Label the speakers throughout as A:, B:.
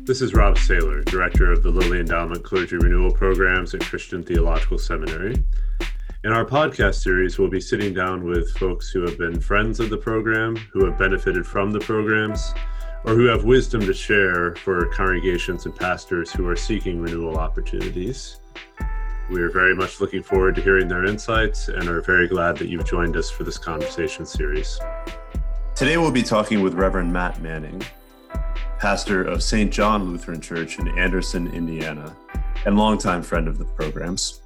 A: This is Rob Saylor, Director of the Lilly Endowment Clergy Renewal Programs at Christian Theological Seminary. In our podcast series, we'll be sitting down with folks who have been friends of the program, who have benefited from the programs, or who have wisdom to share for congregations and pastors who are seeking renewal opportunities. We are very much looking forward to hearing their insights and are very glad that you've joined us for this conversation series. Today we'll be talking with Reverend Matt Manning, pastor of St. John Lutheran Church in Anderson, Indiana, and longtime friend of the programs.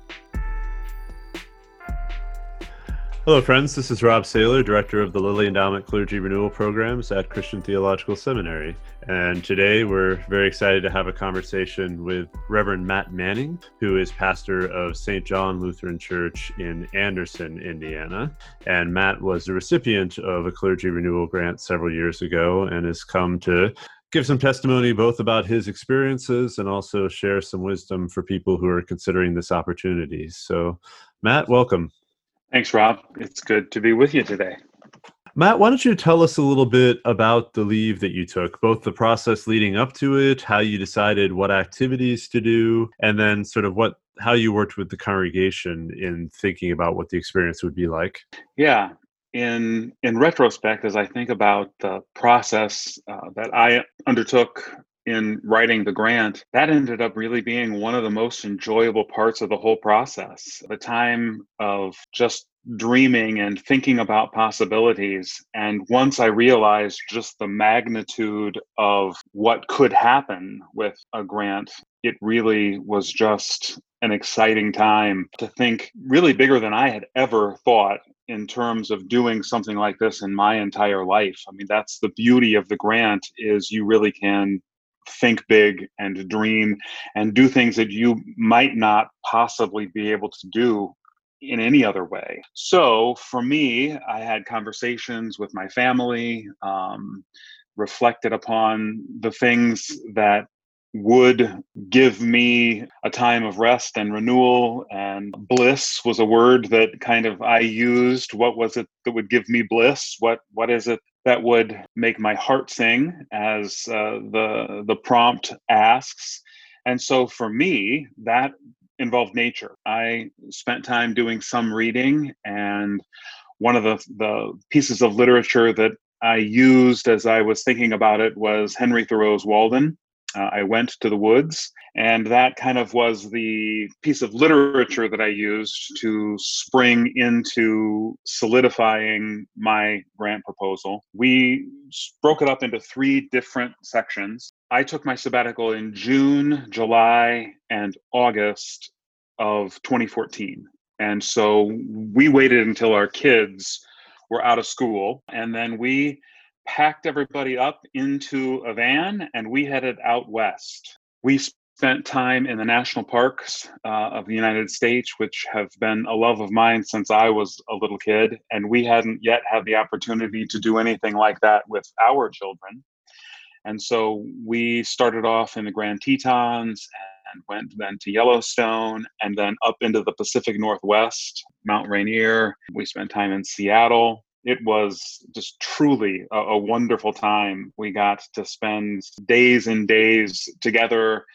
A: Hello, friends. This is Rob Saylor, Director of the Lilly Endowment Clergy Renewal Programs at Christian Theological Seminary. And today we're very excited to have a conversation with Reverend Matt Manning, who is pastor of St. John Lutheran Church in Anderson, Indiana. And Matt was the recipient of a clergy renewal grant several years ago and has come to give some testimony both about his experiences and also share some wisdom for people who are considering this opportunity. So, Matt, welcome.
B: Thanks, Rob. It's good to be with you today.
A: Matt, why don't you tell us a little bit about the leave that you took, both the process leading up to it, how you decided what activities to do, and then sort of how you worked with the congregation in thinking about what the experience would be like.
B: Yeah. In retrospect, as I think about the process that I undertook in writing the grant, that ended up really being one of the most enjoyable parts of the whole process. The time of just dreaming and thinking about possibilities. And once I realized just the magnitude of what could happen with a grant, it really was just an exciting time to think really bigger than I had ever thought in terms of doing something like this in my entire life. I mean, that's the beauty of the grant, is you really can think big and dream and do things that you might not possibly be able to do in any other way. So for me, I had conversations with my family, reflected upon the things that would give me a time of rest and renewal, and bliss was a word that kind of I used. What was it that would give me bliss? What is it that would make my heart sing, as the prompt asks? And so for me, that involved nature. I spent time doing some reading, and one of the pieces of literature that I used as I was thinking about it was Henry Thoreau's Walden. I went to the woods, and that kind of was the piece of literature that I used to spring into solidifying my grant proposal. We broke it up into 3 different sections. I took my sabbatical in June, July, and August of 2014. And so we waited until our kids were out of school, and then we packed everybody up into a van and we headed out west. We spent time in the national parks of the United States, which have been a love of mine since I was a little kid. And we hadn't yet had the opportunity to do anything like that with our children. And so we started off in the Grand Tetons and went then to Yellowstone and then up into the Pacific Northwest, Mount Rainier. We spent time in Seattle. It was just truly a wonderful time. We got to spend days and days together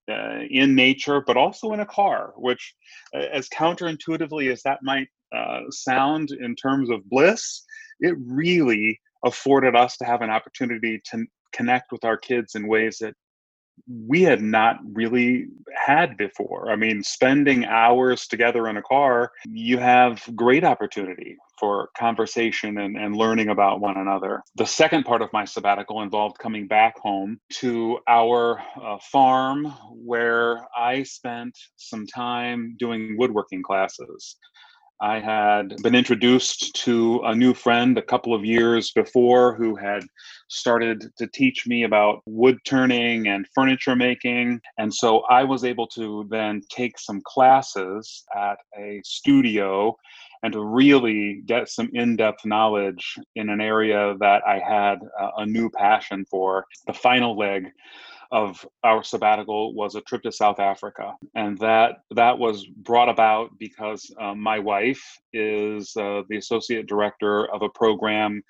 B: in nature, but also in a car, which, as counterintuitively as that might sound in terms of bliss, it really afforded us to have an opportunity to connect with our kids in ways that we had not really had before. I mean, spending hours together in a car, you have great opportunity for conversation and learning about one another. The second part of my sabbatical involved coming back home to our farm, where I spent some time doing woodworking classes. I had been introduced to a new friend a couple of years before who had started to teach me about wood turning and furniture making. And so I was able to then take some classes at a studio and to really get some in-depth knowledge in an area that I had a new passion for. The final leg of our sabbatical was a trip to South Africa. And that was brought about because my wife is the associate director of a program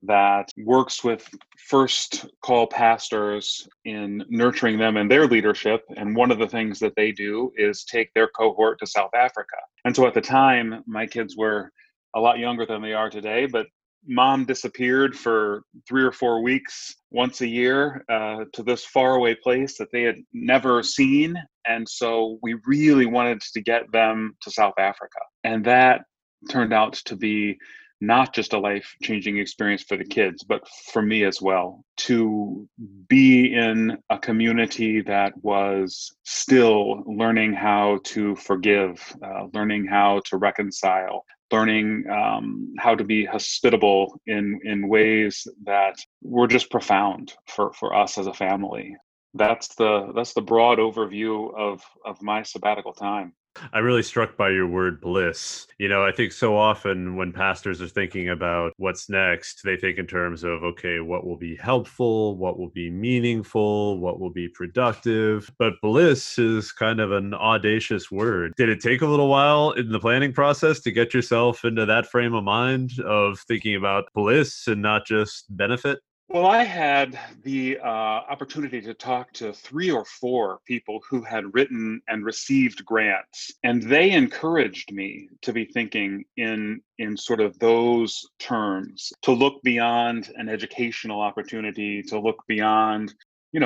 B: that works with first call pastors in nurturing them in their leadership. And one of the things that they do is take their cohort to South Africa. And so at the time, my kids were a lot younger than they are today, but mom disappeared for 3 or 4 weeks once a year to this faraway place that they had never seen. And so we really wanted to get them to South Africa. And that turned out to be not just a life-changing experience for the kids, but for me as well, to be in a community that was still learning how to forgive, learning how to reconcile, learning how to be hospitable in ways that were just profound for us as a family. That's the broad overview of my sabbatical time.
A: I'm really struck by your word bliss. I think so often when pastors are thinking about what's next, they think in terms of, okay, what will be helpful, what will be meaningful, what will be productive. But bliss is kind of an audacious word. Did it take a little while in the planning process to get yourself into that frame of mind of thinking about bliss and not just benefit?
B: Well, I had the opportunity to talk to 3 or 4 people who had written and received grants, and they encouraged me to be thinking in sort of those terms, to look beyond an educational opportunity, to look beyond,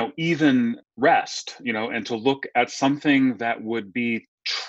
B: even rest, and to look at something that would be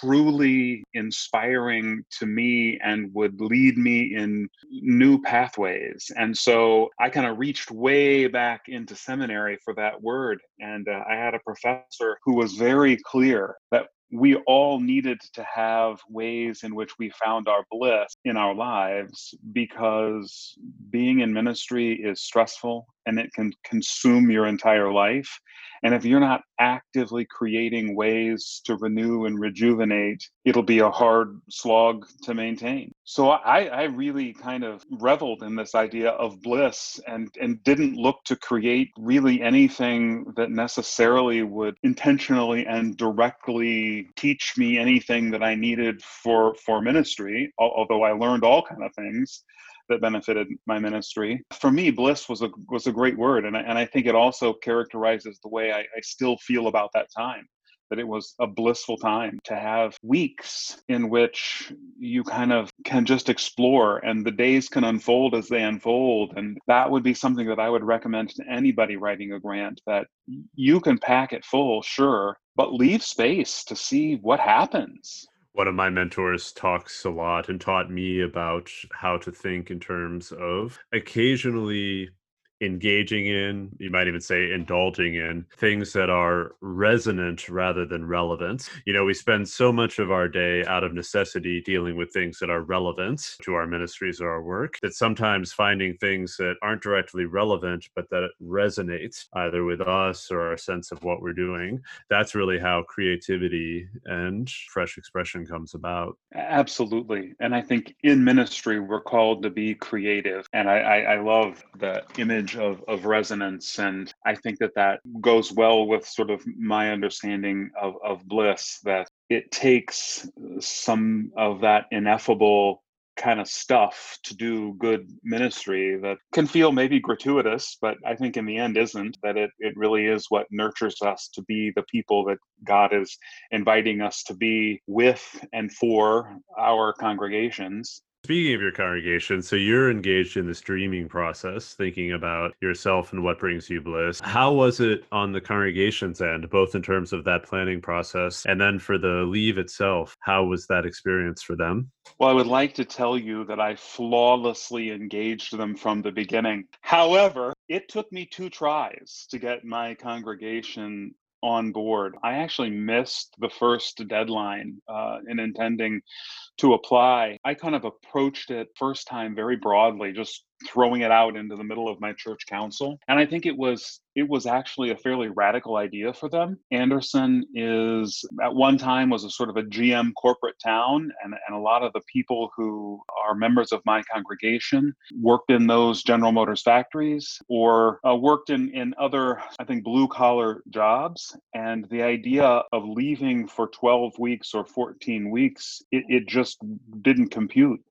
B: truly inspiring to me and would lead me in new pathways. And so I kind of reached way back into seminary for that word. And I had a professor who was very clear that we all needed to have ways in which we found our bliss in our lives, because being in ministry is stressful and it can consume your entire life. And if you're not actively creating ways to renew and rejuvenate, it'll be a hard slog to maintain. So I really kind of reveled in this idea of bliss and didn't look to create really anything that necessarily would intentionally and directly teach me anything that I needed for ministry, although I learned all kind of things that benefited my ministry. For me, bliss was a great word, and I think it also characterizes the way I still feel about that time. That it was a blissful time to have weeks in which you kind of can just explore, and the days can unfold as they unfold. And that would be something that I would recommend to anybody writing a grant, that you can pack it full, sure, but leave space to see what happens.
A: One of my mentors talks a lot and taught me about how to think in terms of occasionally engaging in, you might even say indulging in, things that are resonant rather than relevant. We spend so much of our day out of necessity dealing with things that are relevant to our ministries or our work, that sometimes finding things that aren't directly relevant, but that resonate either with us or our sense of what we're doing, that's really how creativity and fresh expression comes about.
B: Absolutely. And I think in ministry, we're called to be creative. And I love the image of resonance. And I think that goes well with sort of my understanding of bliss, that it takes some of that ineffable kind of stuff to do good ministry that can feel maybe gratuitous, but I think in the end isn't, that it really is what nurtures us to be the people that God is inviting us to be with and for our congregations.
A: Speaking of your congregation, so you're engaged in this dreaming process, thinking about yourself and what brings you bliss. How was it on the congregation's end, both in terms of that planning process and then for the leave itself? How was that experience for them?
B: Well, I would like to tell you that I flawlessly engaged them from the beginning. However, it took me 2 tries to get my congregation on board. I actually missed the first deadline in intending to apply. I kind of approached it first time very broadly, just throwing it out into the middle of my church council. And I think it was actually a fairly radical idea for them. Anderson is at one time was a sort of a GM corporate town, and a lot of the people who are members of my congregation worked in those General Motors factories or worked in other, I think, blue collar jobs. And the idea of leaving for 12 weeks or 14 weeks, it just didn't compute.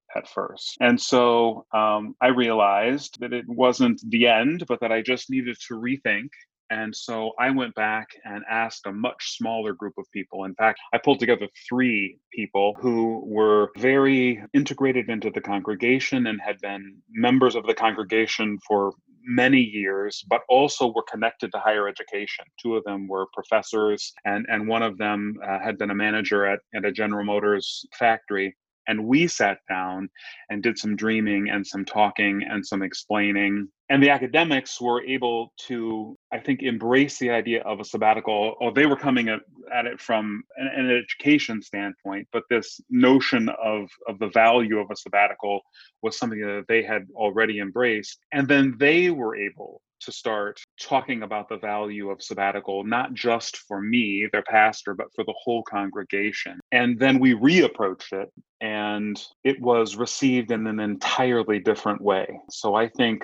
B: at first. And so I realized that it wasn't the end, but that I just needed to rethink. And so I went back and asked a much smaller group of people. In fact, I pulled together 3 people who were very integrated into the congregation and had been members of the congregation for many years, but also were connected to higher education. 2 of them were professors, and one of them had been a manager at a General Motors factory. And we sat down and did some dreaming and some talking and some explaining. And the academics were able to, I think, embrace the idea of a sabbatical, or they were coming at it from an education standpoint, but this notion of the value of a sabbatical was something that they had already embraced. And then they were able to start talking about the value of sabbatical, not just for me, their pastor, but for the whole congregation. And then we reapproached it, and it was received in an entirely different way. So I think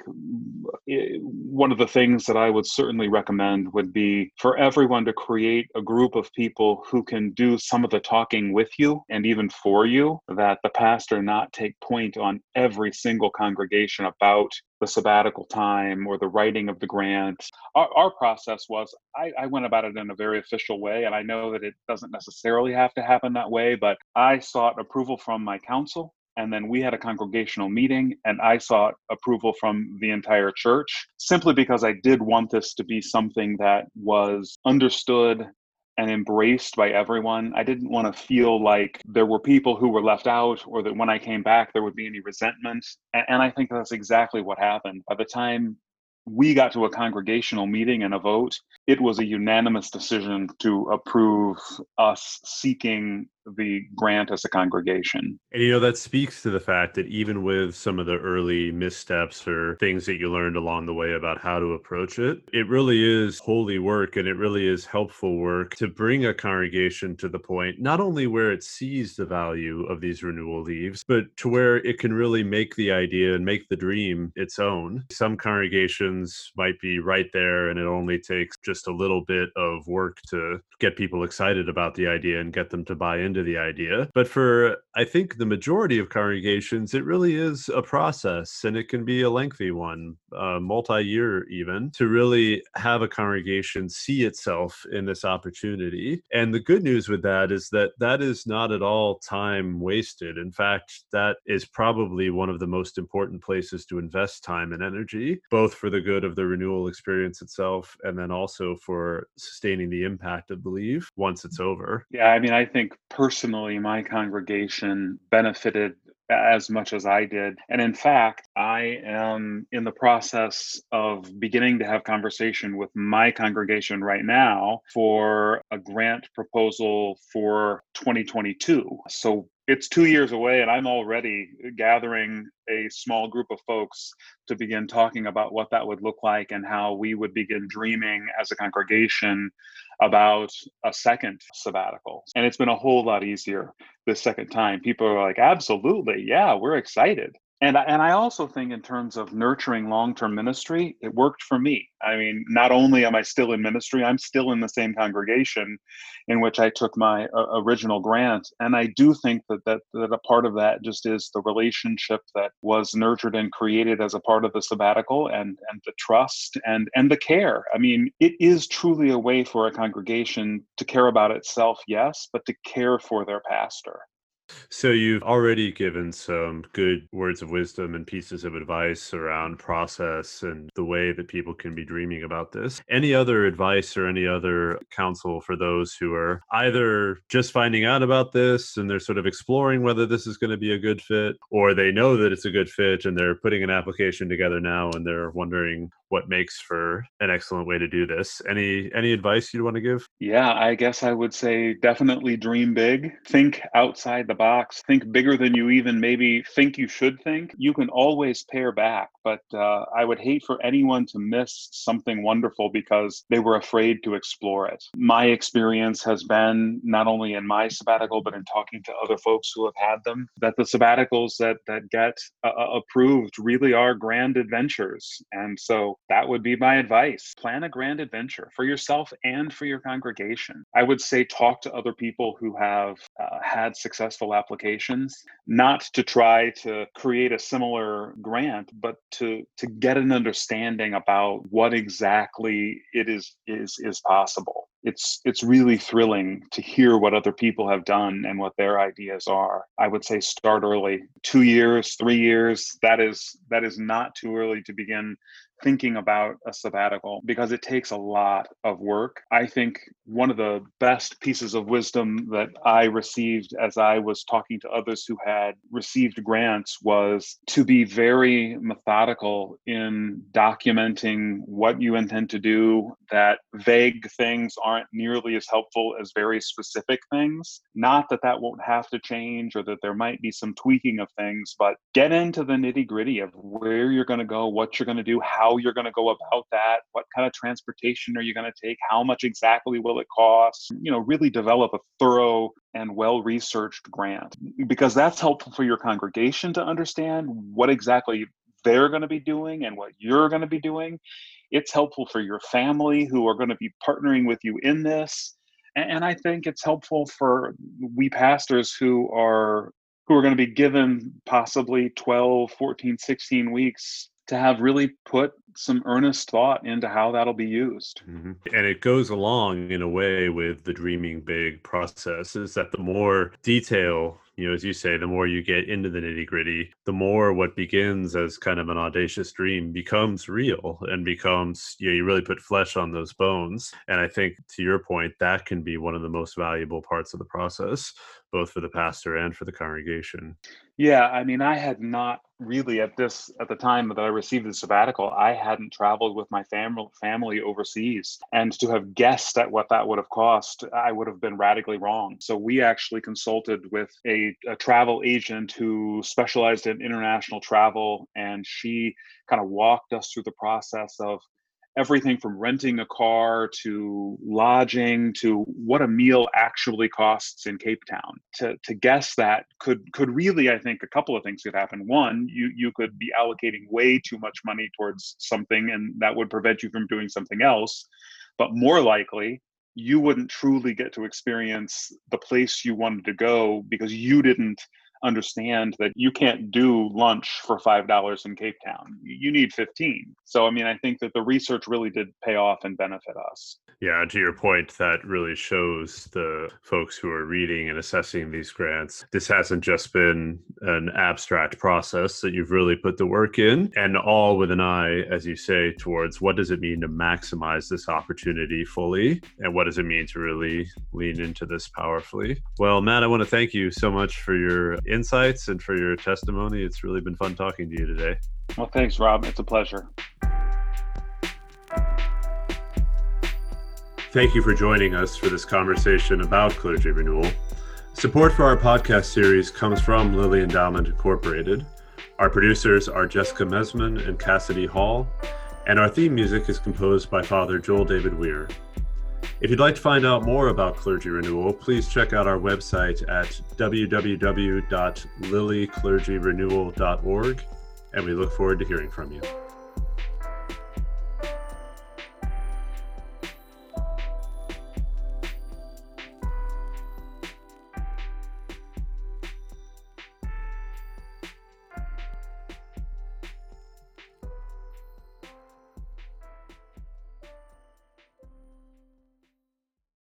B: one of the things that I would certainly recommend would be for everyone to create a group of people who can do some of the talking with you and even for you, that the pastor not take point on every single congregation about the sabbatical time or the writing of the grant. Our process was, I went about it in a very official way, and I know that it doesn't necessarily have to happen that way, but I sought approval from my council, and then we had a congregational meeting, and I sought approval from the entire church, simply because I did want this to be something that was understood and embraced by everyone. I didn't want to feel like there were people who were left out, or that when I came back there would be any resentment. And I think that's exactly what happened. By the time we got to a congregational meeting and a vote, it was a unanimous decision to approve us seeking the grant as a congregation.
A: And that speaks to the fact that even with some of the early missteps or things that you learned along the way about how to approach it, it really is holy work, and it really is helpful work to bring a congregation to the point, not only where it sees the value of these renewal leaves, but to where it can really make the idea and make the dream its own. Some congregations might be right there, and it only takes just a little bit of work to get people excited about the idea and get them to buy into the idea. But for, I think, the majority of congregations, it really is a process, and it can be a lengthy one, multi-year even, to really have a congregation see itself in this opportunity. And the good news with that is that that is not at all time wasted. In fact, that is probably one of the most important places to invest time and energy, both for the good of the renewal experience itself, and then also for sustaining the impact of the leave once it's over.
B: Yeah, I mean, I think personally, my congregation benefited as much as I did. And in fact, I am in the process of beginning to have conversation with my congregation right now for a grant proposal for 2022. So it's 2 years away, and I'm already gathering a small group of folks to begin talking about what that would look like and how we would begin dreaming as a congregation about a second sabbatical. And it's been a whole lot easier the second time. People are like, absolutely, yeah, we're excited. And I also think in terms of nurturing long-term ministry, it worked for me. I mean, not only am I still in ministry, I'm still in the same congregation in which I took my original grant. And I do think that a part of that just is the relationship that was nurtured and created as a part of the sabbatical, and the trust and the care. I mean, it is truly a way for a congregation to care about itself, yes, but to care for their pastor.
A: So you've already given some good words of wisdom and pieces of advice around process and the way that people can be dreaming about this. Any other advice or any other counsel for those who are either just finding out about this and they're sort of exploring whether this is going to be a good fit, or they know that it's a good fit and they're putting an application together now and they're wondering what makes for an excellent way to do this? Any advice you'd want to give?
B: Yeah, I guess I would say definitely dream big. Think outside the box. Think bigger than you even maybe think you should think. You can always pare back, but I would hate for anyone to miss something wonderful because they were afraid to explore it. My experience has been, not only in my sabbatical, but in talking to other folks who have had them, that the sabbaticals that get approved really are grand adventures. And so that would be my advice. Plan a grand adventure for yourself and for your congregation. I would say talk to other people who have had successful applications, not to try to create a similar grant, but to get an understanding about what exactly it is possible. It's really thrilling to hear what other people have done and what their ideas are. I would say start early. 2 years, 3 years, that is not too early to begin thinking about a sabbatical, because it takes a lot of work. I think one of the best pieces of wisdom that I received as I was talking to others who had received grants was to be very methodical in documenting what you intend to do, that vague things aren't nearly as helpful as very specific things. Not that that won't have to change or that there might be some tweaking of things, but get into the nitty-gritty of where you're going to go, what you're going to do, how you're going to go about that, what kind of transportation are you going to take, how much exactly will it cost. Really develop a thorough and well-researched grant, because that's helpful for your congregation to understand what exactly they're going to be doing and what you're going to be doing. It's helpful for your family who are going to be partnering with you in this. And I think it's helpful for we pastors who are going to be given possibly 12, 14, 16 weeks to have really put some earnest thought into how that'll be used.
A: Mm-hmm. And it goes along in a way with the dreaming big process, is that the more detail, as you say, the more you get into the nitty gritty, the more what begins as kind of an audacious dream becomes real and becomes, you really put flesh on those bones. And I think, to your point, that can be one of the most valuable parts of the process, both for the pastor and for the congregation.
B: Yeah, I mean, I had not really at the time that I received the sabbatical, I hadn't traveled with my family overseas. And to have guessed at what that would have cost, I would have been radically wrong. So we actually consulted with a travel agent who specialized in international travel, and she kind of walked us through the process of everything from renting a car to lodging to what a meal actually costs in Cape Town. To guess that could really, I think, a couple of things could happen. One, you could be allocating way too much money towards something, and that would prevent you from doing something else. But more likely, you wouldn't truly get to experience the place you wanted to go because you didn't understand that you can't do lunch for $5 in Cape Town. You need 15. So, I mean, I think that the research really did pay off and benefit us.
A: Yeah, to your point, that really shows the folks who are reading and assessing these grants. This hasn't just been an abstract process, that you've really put the work in, and all with an eye, as you say, towards what does it mean to maximize this opportunity fully, and what does it mean to really lean into this powerfully. Well, Matt, I want to thank you so much for your insights and for your testimony. It's really been fun talking to you today.
B: Well, thanks, Rob. It's a pleasure.
A: Thank you for joining us for this conversation about clergy renewal. Support for our podcast series comes from Lilly Endowment Incorporated. Our producers are Jessica Mesman and Cassidy Hall, and our theme music is composed by Father Joel David Weir. If you'd like to find out more about clergy renewal, please check out our website at www.lillyclergyrenewal.org, and we look forward to hearing from you.